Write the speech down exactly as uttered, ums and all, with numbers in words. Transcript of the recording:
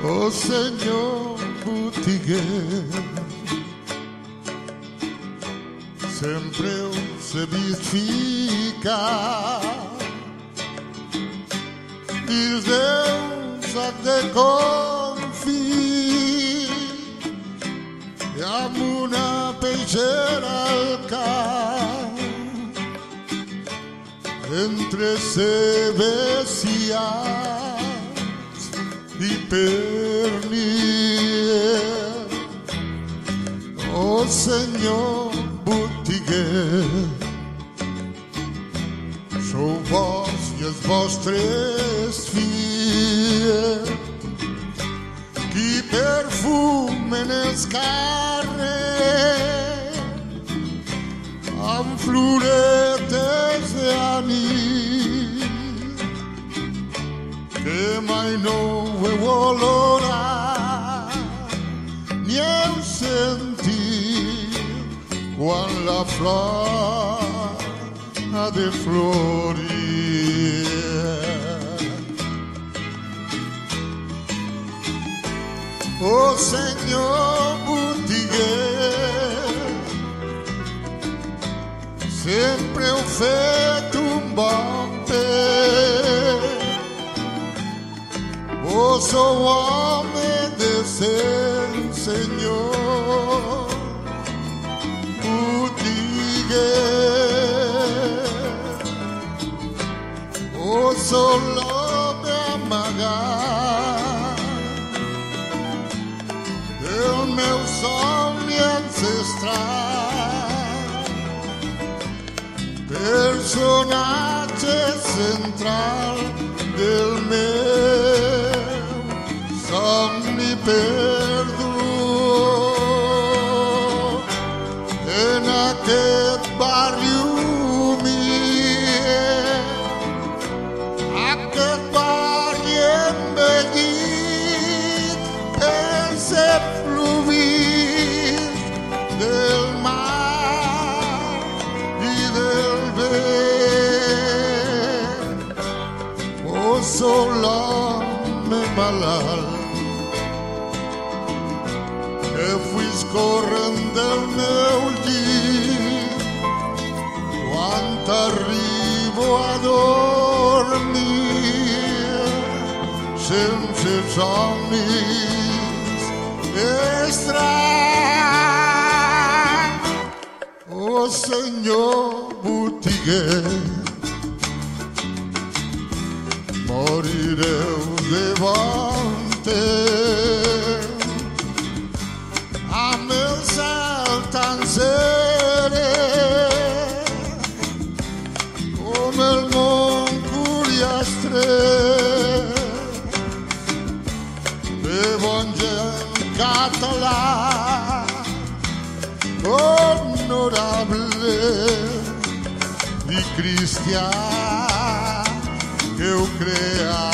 oh Senyor botiguer, sempre heu sabut ficar dins d'un sac de confit i amb una peixera al cap, entre cebes i alls i pernil. Oh Senyor botiguer, sou vos i els vostres fills qui perfumen els carrers amb floretes d'anís que mai no heu olorat ni heu sentit quan la flor ha de florir. Oh Senyor botiguer, sempre heu fet un bon peix. Vos sou home decent, Senyor botiguer. Vos sou l'home amagat del meu somni ancestral, personatge central del meu somni perdut en aquest barri humil, aquest barri envellit pels efluvis del mar i del vent. Vos sou l'home malalt que fuis corrent del meu llit quan t'arribo a dormir sense somnis estranys. Oh Senyor botiguer, morireu de bon temps amb el cel tan serè com el món curiastret de bon gent català honorable i cristià que heu creat.